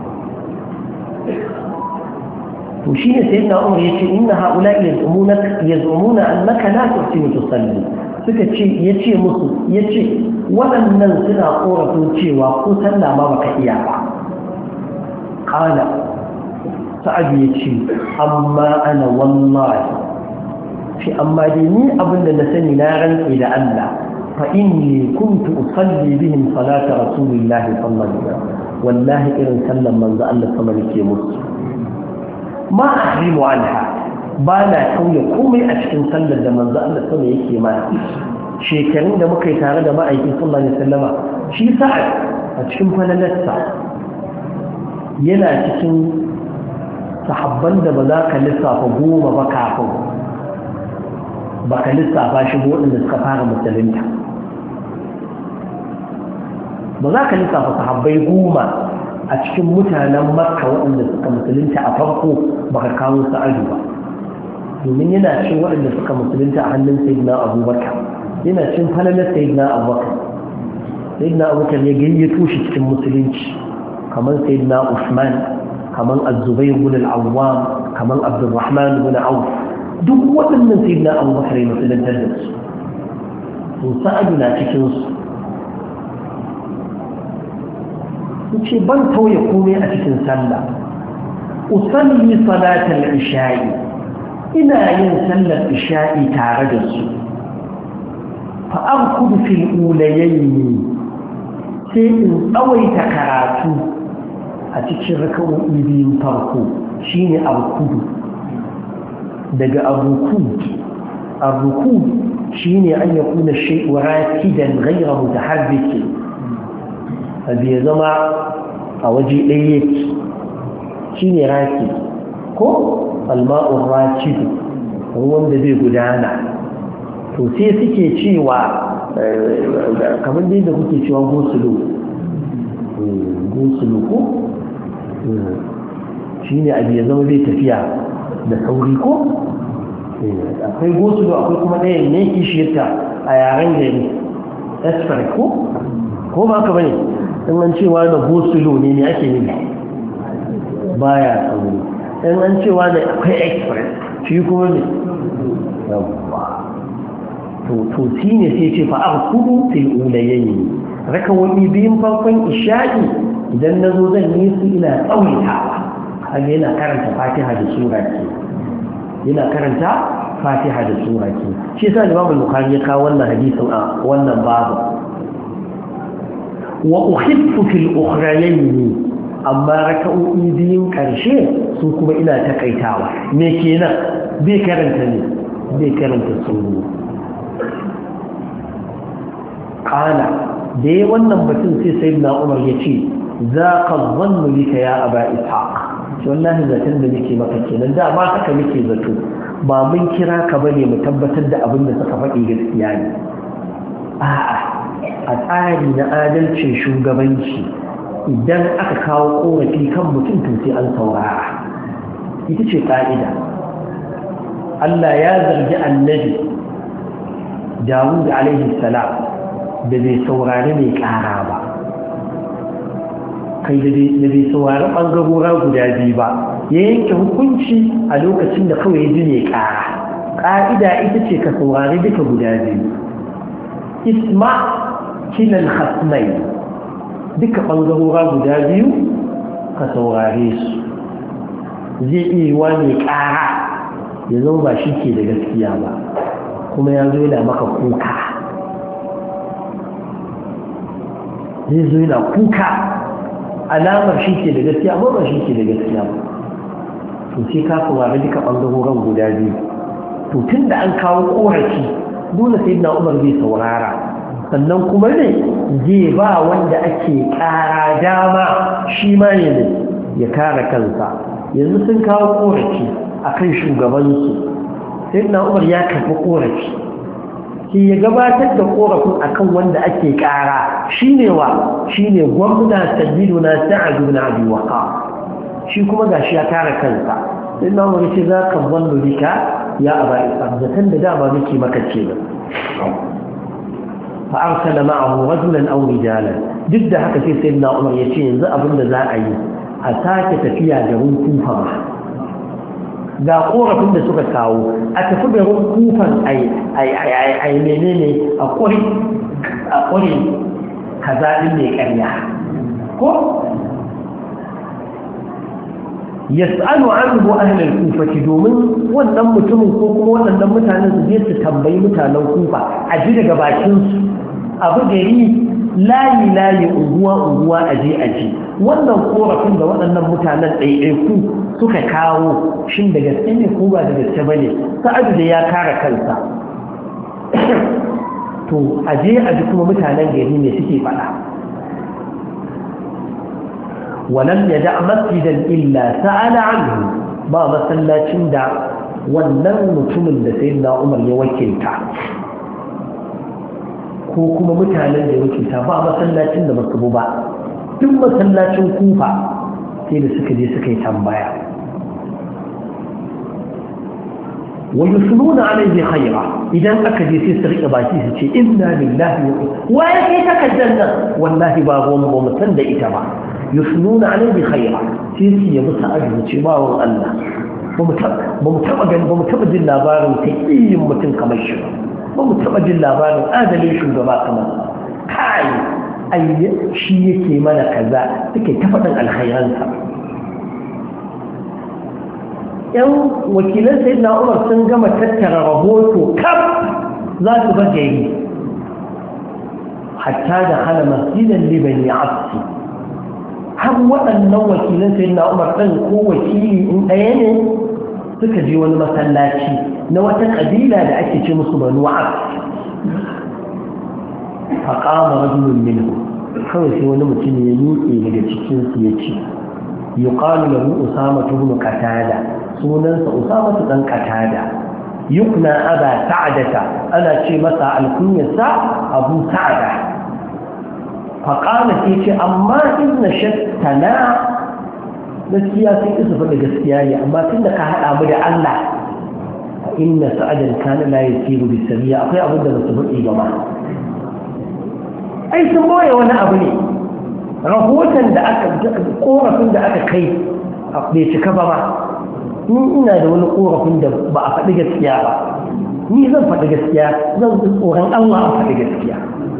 [SPEAKER 1] to shine sayyidina Umar yace inna haula'i yaz'umuna annaka la tuhsinu tusalli suka ce yace musu yace waɗannan suna korafin cewa ko sallah ma baka iya ba qala sa'ad yace amma ana wallahi fi amma dai ni abinda na sani na rantsi da Allah fa inni kuntu usalli bihim salata rasulillahi sallallahu alaihi wasallam wallahi irin sallan manzo Allah sama nake musu ma ahrimu anha ba na kauye komai a cikin sallar da manzo Allah sama yake mana shekarun da muka yi tare da ma'aikin sallallahu alaihi wasallama shi sa'ad a cikin falalarsa yana cikin sahabban da ba za ka lissafa goma ba kafin ba ka lissafa shi ba waɗanda suka fara musulunta ba za ka lissafa sahabbai goma a cikin mutanen makka waɗanda suka musulunta a farko ba ka kawo sa'adu ba domin yana cin waɗanda suka musulunta a hannun sayyidina abubakar yana cin falalar sayyidina abubakar ya gayyato shi cikin musulunci kamar sayyidina usman kamar az-zubayr ibn al-awwam kamar abdurrahman ibn auf duk waɗannan sayyidina abubakar ya musulunta da su to sa'adu na cikin su ce ban tauye komai a cikin sallah usalli salatal isha'i ina yin sallar isha'i tare da su fa'arkudu fil ulayayi sai in tsawaita karatu a cikin raka'o'i biyun farko shine arkudu daga arrukud shine an yakuna shay'u rakidan ghayra mutaharrik abu ya zama a waje ɗaya yake shine raki ko alma'ur rakidu ruwan da zai gudana to sai suke cewa kamar dai da kuke cewa gosulo ko shi ne abu ya zama zai tafiya da sauri ko akwai gosulo akwai kuma ɗaya ne kishiyarta a yaren gari esfar ko ba ka bane in an cewa da gosulo ne ake nufi baya sauri in an cewa da akwai express shi kuma ne to shi ne sai ce fa'ar kudu sai ulayayi raka wani biyun farkon isha'i idan na zo zan yi su ina tsawaitawa haka yana karanta fatiha da sura ke yana karanta fatiha da sura ke shi yasa Imam Bukhari ya kawo wannan hadisin a wannan babu wa ukhiffu fil ukhrayayn amma raka'o'i biyun karshe su kuma ina takaitawa me kenan bai karanta sura kala da ya wannan batun sai sayyidina Umar ya ce za ka zannu lika ya aba ishaq shi wallahi zaton da nake maka kenan da ba haka nake zato ba mun kira ka bane mu tabbatar da abin da suka faɗi gaskiya ne a'a a tsari na adalcin shugabanci idan aka kawo korafi kan mutum to sai an saurara. Ita ce ƙa'ida. Allah ya zargi annabi Dawud alaihi salam da bai saurari mai ƙara ba, kai da bai saurari ɓangarora guda biyu ba, ya yanke hukunci a lokacin da kawai ji mai ƙara. ƙa'ida ita ce ka saurari duka guda biyu. Isma kilal khasmai, duka ɓangarora guda biyu ka saurare su. Zai iya yi wa mai ƙara ya zama ba shi ke da gaskiya ba, kuma ya zo yana maka kuka. Zai zo yana kuka alamar shi ke da gaskiya, amma ba shi ke da gaskiya ba. To sai ka saurari duka ɓangaroren guda biyu. To tun da an kawo ƙorafi dole sai na Umar zai saurara, sannan kuma ne zai ba wanda ake ƙara dama shi ma ya kare kansa. Yanzu sun kawo ƙorafi a kan shugabansu, sai na Umar ya karɓi ƙorafi, shi ya gabatar da ƙorafin a kan wanda ake ƙara shi ne wa shi ne gwamna sayyiduna Sa'ad ibn Abi Waqqas, shi kuma gashi ya kare kansa. sai na Umar ce za ka zannu bika ya aba isa, zaton da dama muke maka ce ba. fa arsala ma'ahu rajulan aw rijalan, duk da haka sai sayyidina Umar ya ce yanzu abin da za a yi a sake tafiya garin Kufa ba, ga korafin da suka kawo a tafi garin Kufan ai menene a kuri kaza din ne ƙarya ko yas'alu anhu ahlul kufati, domin wannan mutumin ko kuma waɗannan mutanen su je su tambayi mutanen Kufa a ji daga bakin su, abu gari layi unguwa aje wannan korafin da waɗannan mutanen ɗaiɗaiku suka kawo shin da gaske ne ko ba da gaske bane. Sa'adu da ya kare kansa to aje kuma mutanen gari ne suke faɗa. ولم يدع مسجدا إلا سأل عنه، ما مسلاتين دا wannan mutumin da sayyidina Umar ya wakilta ko kuma mutanen da ya wakilta ba masallacin da basu ba, duk masallacin Kufa sai da suka je suka yi tambaya. wa yusluna alayhi khayra, idan aka je sai su rike baki su ce inna lillahi wa inna ilaihi raji'un, wallahi ba mu san da ita ba. يثنون عليه بخيرا تيسي يبص أجل تباو الله بمتبج اللابار تقيم متن كمشر بمتبج اللابار هذا ليش الجباء كمان كاي أي شيء كمان كذا تكي تفتن الخيران يوم وكيلان سيدنا عمر سنجم تتر رهوته كم ذات بجيه حتى دخل مسجدا لبني عبسي. har waɗannan wakilan sai na Umar ɗin ko wakili in ɗaya ne suka je wani masallaci na wata ƙabila da ake ce musu Banu Abd. fa qama rajulun minhu, kawai sai wani mutum ya miƙe daga cikin su yace yuqalu lahu Usama ibn Qatada, sunansa Usama dan Qatada, yukna aba Sa'data, ana ce masa alkunyarsa Abu Sa'da. faƙala ke ce amma ina shattana gaskiya sai isa faɗa gaskiya ne, amma tun da ka haɗa mu da Allah a inna sa'adan kana la yasiru bi sariya, akwai abin da ba su faɗi ba ma. Ai sun boye wani abu ne, rahoton da korafin da aka kai bai cika ba ma. Ni ina da wani korafin da ba a faɗi gaskiya ba, ni zan faɗi gaskiya, zan tsoron Allah a faɗi gaskiya.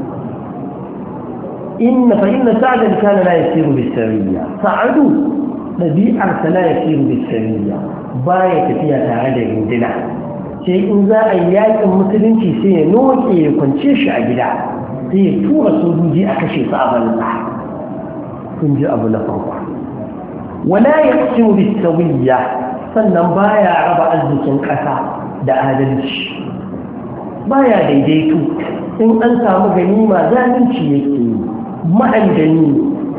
[SPEAKER 1] فإن سعدا كان لا يسير بالسرية، سعد نبيعة لا يسير بالسرية باية فيها تعالى عندنا شيء ذا أيات المسلمين شيء نوكي يكونشيش أجدا شيء فوق سودوجي أكشي صعب الله كنجي أبو لفوق. ولا يقسم بالسوية، sannan baya raba arzikin ƙasa da adalci, baya daidaito. In an samu ganima zalunci yake yi, ma'andani.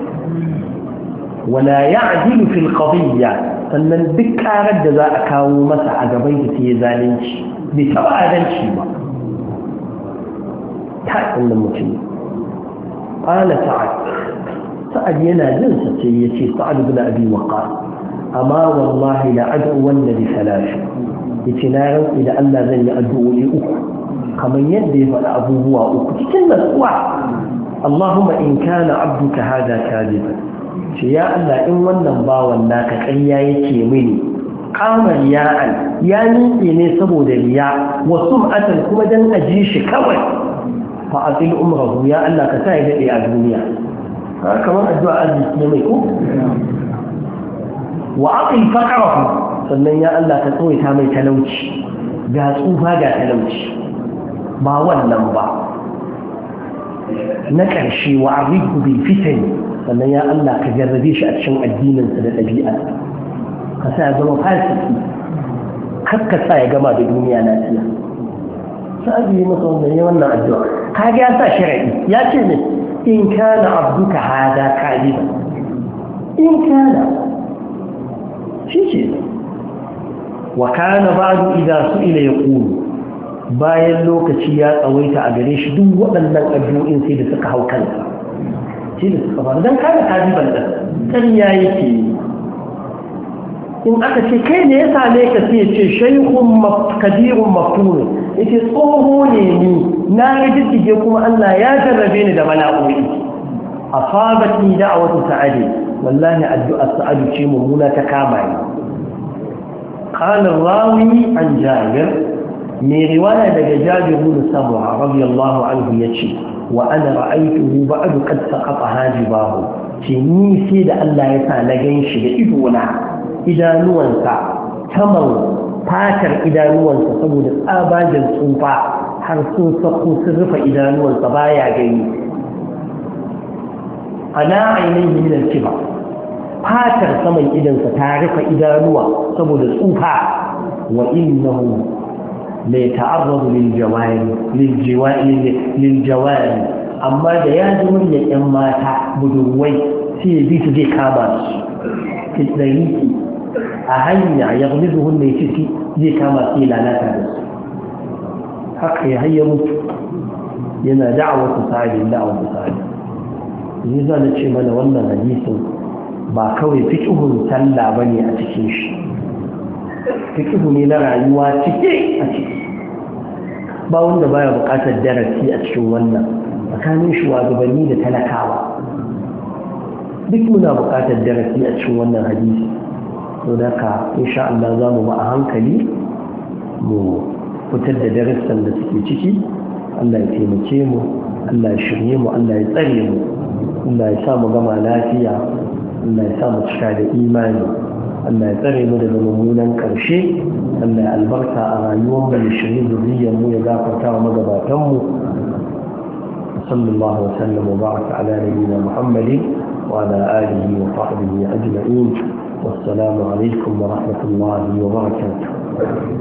[SPEAKER 1] wala ya'dilu fil qadiyya, sannan duk karar da za a kawo masa a gaban da ke zalunci bai taba adalci ba. ta inda mutum qala sa'ad sa'ad yana jin sa sai ya ce sa'ad ibn abi waqqas amma wallahi la ad'u wan bi thalath yace na rantsi da Allah zan yi addu'o'i uku kamar yadda ya faɗa abubuwa uku cikin natsuwa Allahumma in kana abduka hada kadiban ce ya Allah in wannan bawan naka ƙarya yake mini kamar ya'an ya nike ne saboda riya wa sum'atan kuma dan aji shi kawai fa atil umrahu ya Allah ka sa ya dade a duniya kamar addu'a arziki ne mai ko wa aqil faqrahu sannan ya Allah ka tsoita mai talauci ga tsufa ga talauci ba wannan ba na ƙarshe wa arrihu bil fitan sannan ya Allah ka jarrabe shi a cikin addininsa da ɗabi'arsa ka sa ya zama fasiki har ka sa ya gama da duniya lafiya sa'adu yi masa wannan addu'a ka ga ya sa shari'i ya ce ne in kana abduka hada kadiba in kana shi ce wa kana ba'du idza su'ila yaqulu bayan lokaci ya tsawaita a gare shi duk waɗannan addu'o'in sai da suka hau kansa sai da suka faru dan kana kadiban da ƙarya yake in aka ce kai ne ya same ka sai ya ce shaykhun kadirun maftun yace tsoho ne ni na riddige kuma Allah ya jarrabe ni da bala'o'i asabatni da'watu sa'adi wallahi addu'a sa'adu ce mummuna ta kama ni qala rawi an jabir mai riwaya daga jabir bin samura radiyallahu anhu yace wa ana ra'aytuhu ba'du qad saqata hajibahu ce ni sai da Allah ya sa na ganshi da idona idanuwansa saman fatar idanuwansa saboda tsabagen tsufa har sun sako sun rufe idanuwansa baya gani ana ainihin min al-kiba fatar saman idansa ta rufe idanuwa saboda tsufa wa innahu la yata'arradu lil jawari amma da ya ji muryar yan mata budurwai sai bi su zai kama su kidariki a hanya ya gudu hunne ciki zai kama su lalata da su haka ya hayya mutu yana da'awar sa'adi ni zan ce mana wannan hadisin ba kawai fiqhun sallah bane a cikin shi fiqhu ne na rayuwa cike a ciki ba wanda baya buƙatar darasi a cikin wannan tsakanin shugabanni da talakawa duk muna buƙatar darasi a cikin wannan hadisi to da ka insha Allah za mu ba a hankali mu fitar da darasan da suke ciki Allah ya taimake mu Allah ya shirye mu Allah ya tsare mu Allah ya sa mu gama lafiya Allah ya sa mu cika da imani Allah ya tsare mu daga mummunan ƙarshe Allah ya albarka a rayuwar mu da shirye zuriyar mu ya gafarta wa magabatan mu sallallahu alaihi wa sallam wa baraka ala nabiyyina Muhammadin wa ala alihi wa sahbihi ajma'in wassalamu alaikum wa rahmatullahi wa barakatuh